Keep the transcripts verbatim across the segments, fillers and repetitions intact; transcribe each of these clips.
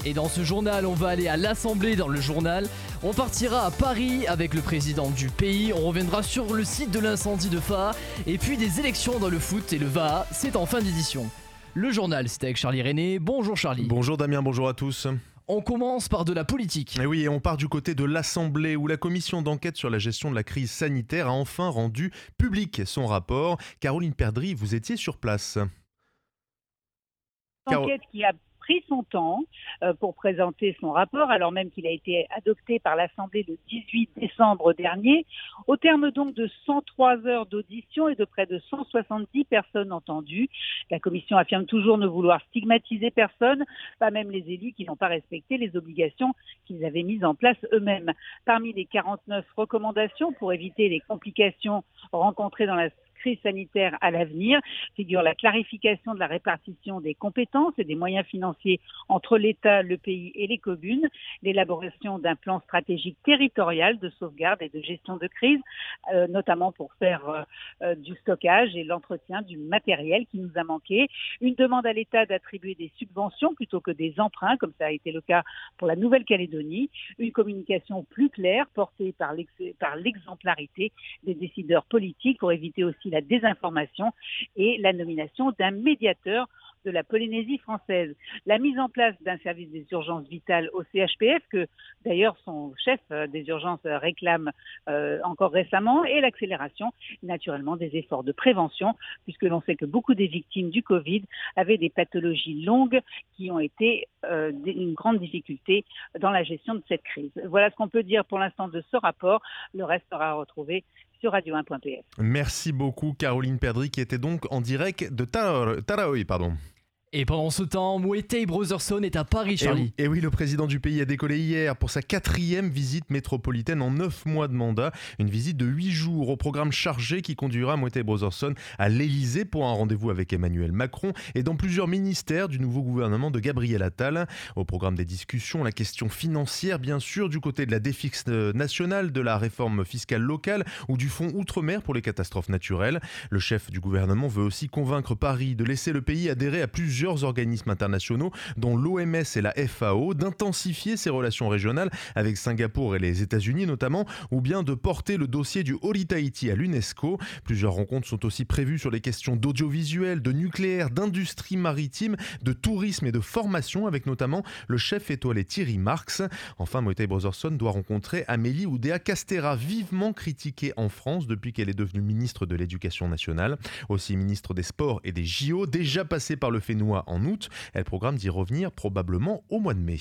Et dans ce journal, on va aller à l'Assemblée dans le journal. On partira à Paris avec le président du pays. On reviendra sur le site de l'incendie de F A A. Et puis des élections dans le foot et le V A A, c'est en fin d'édition. Le journal, c'est avec Charlie René. Bonjour Charlie. Bonjour Damien, bonjour à tous. On commence par de la politique. Et oui, et on part du côté de l'Assemblée où la commission d'enquête sur la gestion de la crise sanitaire a enfin rendu public son rapport. Caroline Perdry, vous étiez sur place. Enquête qui a pris son temps euh, pour présenter son rapport, alors même qu'il a été adopté par l'Assemblée le dix-huit décembre dernier, au terme donc de cent trois heures d'audition et de près de cent soixante-dix personnes entendues. La commission affirme toujours ne vouloir stigmatiser personne, pas même les élus qui n'ont pas respecté les obligations qu'ils avaient mises en place eux-mêmes. Parmi les quarante-neuf recommandations pour éviter les complications rencontrées dans la crise sanitaire à l'avenir, figure la clarification de la répartition des compétences et des moyens financiers entre l'État, le pays et les communes, l'élaboration d'un plan stratégique territorial de sauvegarde et de gestion de crise, euh, notamment pour faire euh, du stockage et l'entretien du matériel qui nous a manqué, une demande à l'État d'attribuer des subventions plutôt que des emprunts, comme ça a été le cas pour la Nouvelle-Calédonie, une communication plus claire portée par, l'ex- par l'exemplarité des décideurs politiques pour éviter aussi la désinformation et la nomination d'un médiateur de la Polynésie française. La mise en place d'un service des urgences vitales au C H P F, que d'ailleurs son chef des urgences réclame euh, encore récemment, et l'accélération naturellement des efforts de prévention, puisque l'on sait que beaucoup des victimes du Covid avaient des pathologies longues qui ont été euh, une grande difficulté dans la gestion de cette crise. Voilà ce qu'on peut dire pour l'instant de ce rapport. Le reste sera retrouvé sur radio un point p f. Merci beaucoup Caroline Perdry qui était donc en direct de Taraoi, pardon. Et pendant ce temps, Moetai Brotherson est à Paris, Charlie. Et oui, le président du pays a décollé hier pour sa quatrième visite métropolitaine en neuf mois de mandat. Une visite de huit jours au programme chargé qui conduira Moetai Brotherson à l'Elysée pour un rendez-vous avec Emmanuel Macron et dans plusieurs ministères du nouveau gouvernement de Gabriel Attal. Au programme des discussions, la question financière, bien sûr, du côté de la défixe nationale, de la réforme fiscale locale ou du fonds Outre-mer pour les catastrophes naturelles. Le chef du gouvernement veut aussi convaincre Paris de laisser le pays adhérer à plusieurs organismes internationaux dont l'O M S et la F A O, d'intensifier ses relations régionales avec Singapour et les États-Unis notamment, ou bien de porter le dossier du Holy Tahiti à l'UNESCO. Plusieurs rencontres sont aussi prévues sur les questions d'audiovisuel, de nucléaire, d'industrie maritime, de tourisme et de formation avec notamment le chef étoilé Thierry Marx. Enfin, Moetai Brotherson doit rencontrer Amélie Oudéa-Castéra, vivement critiquée en France depuis qu'elle est devenue ministre de l'Éducation nationale, aussi ministre des Sports et des J O, déjà passée par le Fénois en août. Elle programme d'y revenir probablement au mois de mai.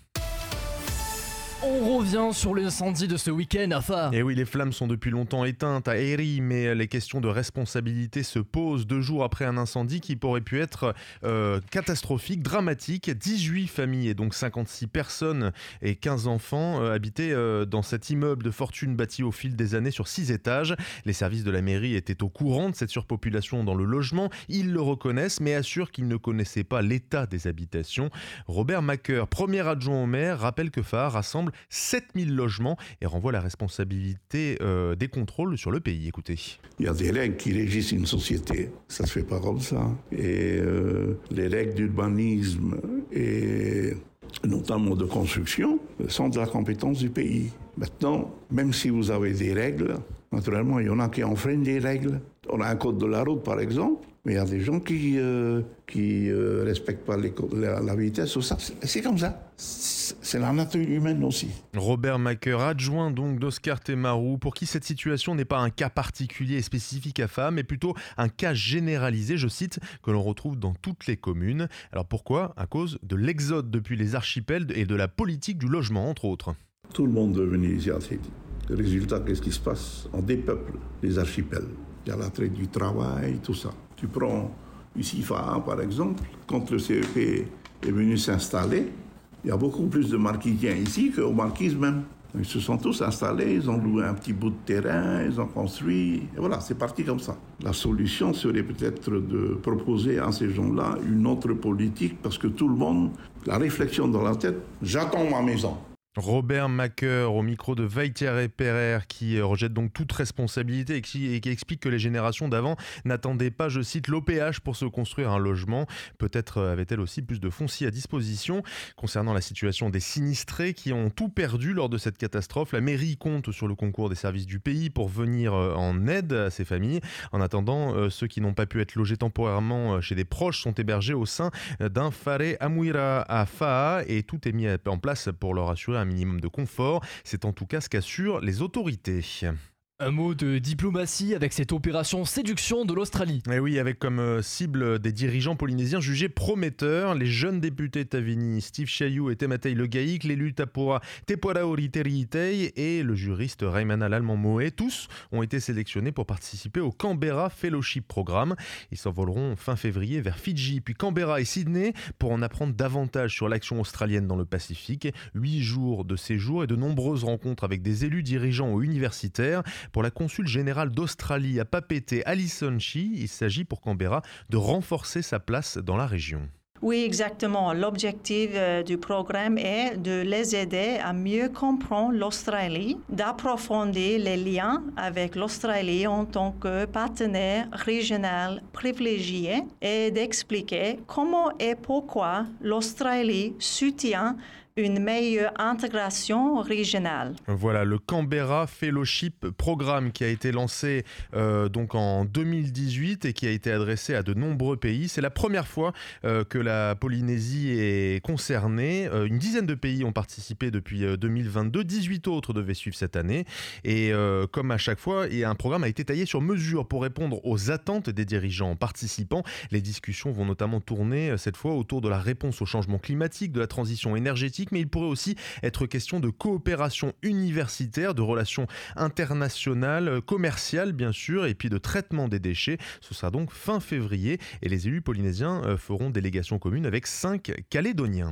On revient sur l'incendie de ce week-end à F A A. Et oui, les flammes sont depuis longtemps éteintes à Eri, mais les questions de responsabilité se posent deux jours après un incendie qui pourrait pu être euh, catastrophique, dramatique. dix-huit familles et donc cinquante-six personnes et quinze enfants euh, habitaient euh, dans cet immeuble de fortune bâti au fil des années sur six étages. Les services de la mairie étaient au courant de cette surpopulation dans le logement. Ils le reconnaissent, mais assurent qu'ils ne connaissaient pas l'état des habitations. Robert Macker, premier adjoint au maire, rappelle que F A A rassemble sept mille logements et renvoie la responsabilité euh, des contrôles sur le pays. Écoutez. Il y a des règles qui régissent une société. Ça ne se fait pas comme ça. Et euh, les règles d'urbanisme et notamment de construction sont de la compétence du pays. Maintenant, même si vous avez des règles, naturellement, il y en a qui enfreignent les règles. On a un code de la route, par exemple, mais il y a des gens qui euh, qui euh, respectent pas les, la, la vitesse. Ça, c'est, c'est comme ça. C'est la nature humaine aussi. Robert Macker, adjoint donc d'Oscar Temarou, pour qui cette situation n'est pas un cas particulier et spécifique à F A A, mais plutôt un cas généralisé, je cite, que l'on retrouve dans toutes les communes. Alors pourquoi ? À cause de l'exode depuis les archipels et de la politique du logement, entre autres. Tout le monde est devenu asiatique. Le résultat, qu'est-ce qui se passe ? On dépeuple les archipels. Il y a la traite du travail, tout ça. Tu prends ici F A A, par exemple, quand le C E P est venu s'installer, il y a beaucoup plus de marquisiens ici qu'aux marquises même. Ils se sont tous installés, ils ont loué un petit bout de terrain, ils ont construit, et voilà, c'est parti comme ça. La solution serait peut-être de proposer à ces gens-là une autre politique, parce que tout le monde, la réflexion dans la tête, j'attends ma maison. Robert Maker au micro de Vaitiare Pereire qui rejette donc toute responsabilité et qui, et qui explique que les générations d'avant n'attendaient pas, je cite, l'O P H pour se construire un logement. Peut-être avait-elle aussi plus de foncier à disposition. Concernant la situation des sinistrés qui ont tout perdu lors de cette catastrophe, la mairie compte sur le concours des services du pays pour venir en aide à ces familles. En attendant, ceux qui n'ont pas pu être logés temporairement chez des proches sont hébergés au sein d'un Fare Amuira à Faa et tout est mis en place pour leur assurer un minimum de confort. C'est en tout cas ce qu'assurent les autorités. Un mot de diplomatie avec cette opération séduction de l'Australie. Et oui, avec comme cible des dirigeants polynésiens jugés prometteurs, les jeunes députés Tavini, Steve Chayou et Tematei Legaïk, l'élu Tapura Teporaori Teriitei et le juriste Raimana Lalman-Moe, tous ont été sélectionnés pour participer au Canberra Fellowship Programme. Ils s'envoleront fin février vers Fidji, puis Canberra et Sydney pour en apprendre davantage sur l'action australienne dans le Pacifique. Huit jours de séjour et de nombreuses rencontres avec des élus dirigeants ou universitaires. Pour la consul générale d'Australie à Papeete, Alison Shi, il s'agit pour Canberra de renforcer sa place dans la région. Oui, exactement. L'objectif euh, du programme est de les aider à mieux comprendre l'Australie, d'approfondir les liens avec l'Australie en tant que partenaire régional privilégié et d'expliquer comment et pourquoi l'Australie soutient une meilleure intégration régionale. Voilà le Canberra Fellowship Programme qui a été lancé euh, donc en deux mille dix-huit et qui a été adressé à de nombreux pays. C'est la première fois euh, que la Polynésie est concernée. Euh, une dizaine de pays ont participé depuis euh, deux mille vingt-deux. dix-huit autres devaient suivre cette année. Et euh, comme à chaque fois, et un programme a été taillé sur mesure pour répondre aux attentes des dirigeants participants. Les discussions vont notamment tourner cette fois autour de la réponse au changement climatique, de la transition énergétique, mais il pourrait aussi être question de coopération universitaire, de relations internationales, commerciales bien sûr, et puis de traitement des déchets. Ce sera donc fin février et les élus polynésiens feront délégation commune avec cinq Calédoniens.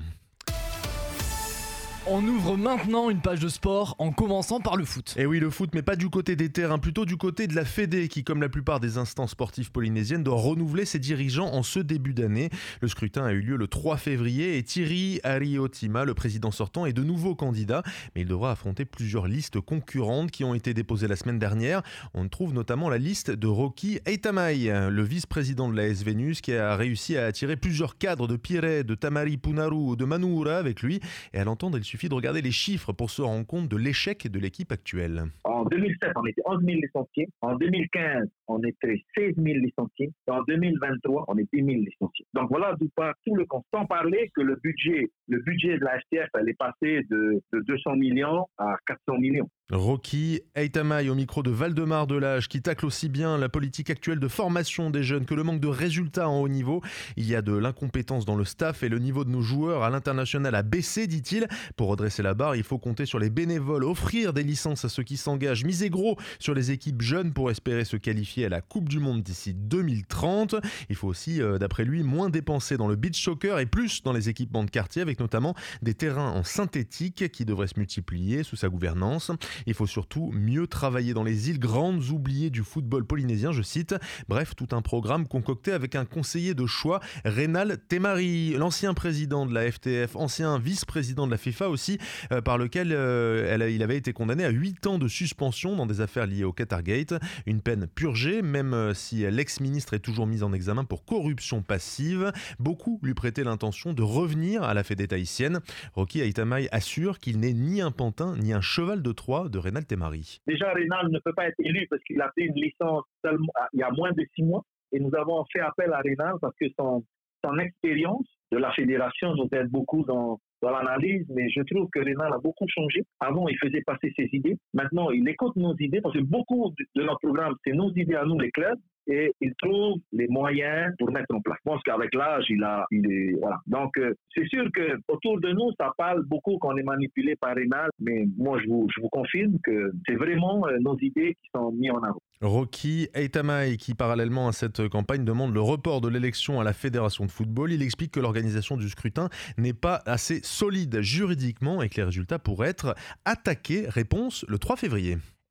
On ouvre maintenant une page de sport en commençant par le foot. Et oui, le foot, mais pas du côté des terrains, plutôt du côté de la Fédé qui, comme la plupart des instances sportives polynésiennes, doit renouveler ses dirigeants en ce début d'année. Le scrutin a eu lieu le trois février et Thierry Ariotima, le président sortant, est de nouveau candidat, mais il devra affronter plusieurs listes concurrentes qui ont été déposées la semaine dernière. On trouve notamment la liste de Rocky Eitamai, le vice-président de l'A S Vénus, qui a réussi à attirer plusieurs cadres de Pirée, de Tamari Punaru ou de Manuura avec lui. Et à l'entendre, il suffit de regarder les chiffres pour se rendre compte de l'échec de l'équipe actuelle. En deux mille sept, on était onze mille licenciés. En deux mille quinze, on était seize mille licenciés. Et en deux mille vingt-trois, on est dix mille licenciés. Donc voilà d'où part tout le compte. Sans parler que le budget, le budget de la F T F, elle est passé de, de deux cents millions à quatre cents millions. Rocky Eitamai au micro de Valdemar Delage qui tacle aussi bien la politique actuelle de formation des jeunes que le manque de résultats en haut niveau. Il y a de l'incompétence dans le staff et le niveau de nos joueurs à l'international a baissé, dit-il. Pour redresser la barre, il faut compter sur les bénévoles, offrir des licences à ceux qui s'engagent, miser gros sur les équipes jeunes pour espérer se qualifier à la Coupe du Monde d'ici deux mille trente. Il faut aussi, euh, d'après lui, moins dépenser dans le beach soccer et plus dans les équipements de quartier avec notamment des terrains en synthétique qui devraient se multiplier sous sa gouvernance. Il faut surtout mieux travailler dans les îles grandes oubliées du football polynésien, je cite. Bref, tout un programme concocté avec un conseiller de choix, Reynal Temari, l'ancien président de la F T F, ancien vice-président de la FIFA aussi, euh, par lequel euh, elle, il avait été condamné à huit ans de suspension dans des affaires liées au Qatargate. Une peine purgée, même si l'ex-ministre est toujours mis en examen pour corruption passive. Beaucoup lui prêtaient l'intention de revenir à la Fédé tahitienne. Rocky Eitamai assure qu'il n'est ni un pantin ni un cheval de Troie de Reynal Temari. Déjà, Reynal ne peut pas être élu parce qu'il a pris une licence seulement il y a moins de six mois. Et nous avons fait appel à Reynal parce que son, son expérience de la fédération nous aide beaucoup dans, dans l'analyse. Mais je trouve que Reynal a beaucoup changé. Avant, il faisait passer ses idées. Maintenant, il écoute nos idées parce que beaucoup de, de notre programme, c'est nos idées à nous, les clubs. Et il trouve les moyens pour mettre en place. Je pense qu'avec l'âge, il a, il est, voilà. Donc, euh, c'est sûr que autour de nous, ça parle beaucoup qu'on est manipulé par Reynal, mais moi, je vous, je vous confirme que c'est vraiment euh, nos idées qui sont mises en avant. Rocky Eitamai, qui parallèlement à cette campagne demande le report de l'élection à la Fédération de football, il explique que l'organisation du scrutin n'est pas assez solide juridiquement et que les résultats pourraient être attaqués. Réponse le trois février.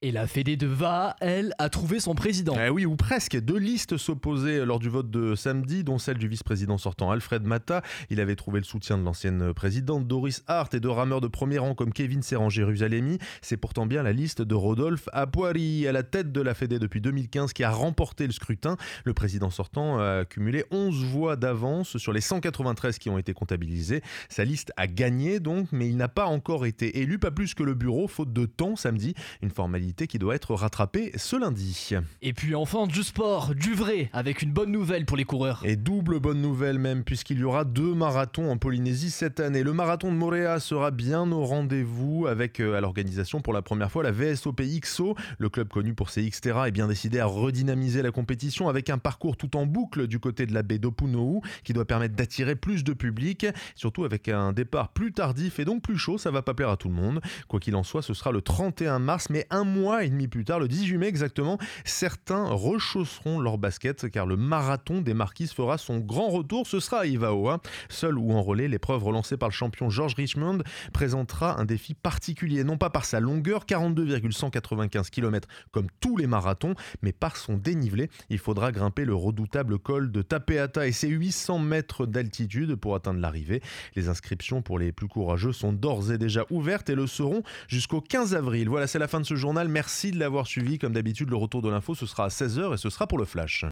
Et la Fédé de Va'a, elle, a trouvé son président. Eh oui, ou presque. Deux listes s'opposaient lors du vote de samedi, dont celle du vice-président sortant Alfred Mata. Il avait trouvé le soutien de l'ancienne présidente Doris Hart et de rameurs de premier rang comme Kevin Serran-Jérusalemi. C'est pourtant bien la liste de Rodolphe Apoari, à la tête de la Fédé depuis deux mille quinze, qui a remporté le scrutin. Le président sortant a cumulé onze voix d'avance sur les cent quatre-vingt-treize qui ont été comptabilisées. Sa liste a gagné donc, mais il n'a pas encore été élu, pas plus que le bureau, faute de temps samedi. Une formalité qui doit être rattrapée ce lundi. Et puis enfin du sport, du vrai, avec une bonne nouvelle pour les coureurs. Et double bonne nouvelle même, puisqu'il y aura deux marathons en Polynésie cette année. Le marathon de Moorea sera bien au rendez-vous avec euh, à l'organisation pour la première fois la V S O P X O. Le club connu pour ses Xterra est bien décidé à redynamiser la compétition avec un parcours tout en boucle du côté de la baie d'Opunohu qui doit permettre d'attirer plus de public, surtout avec un départ plus tardif et donc plus chaud. Ça va pas plaire à tout le monde. Quoi qu'il en soit, ce sera le trente et un mars, mais un mois et demi plus tard, le dix-huit mai exactement, certains rechausseront leurs baskets car le marathon des Marquises fera son grand retour. Ce sera à Ivaoa. Seul ou en relais, l'épreuve relancée par le champion George Richmond présentera un défi particulier, non pas par sa longueur, quarante-deux virgule cent quatre-vingt-quinze kilomètres comme tous les marathons, mais par son dénivelé. Il faudra grimper le redoutable col de Tapeata et ses huit cents mètres d'altitude pour atteindre l'arrivée. Les inscriptions pour les plus courageux sont d'ores et déjà ouvertes et le seront jusqu'au quinze avril. Voilà, c'est la fin de ce journal. Merci de l'avoir suivi. Comme d'habitude, le retour de l'info, ce sera à seize heures et ce sera pour le Flash.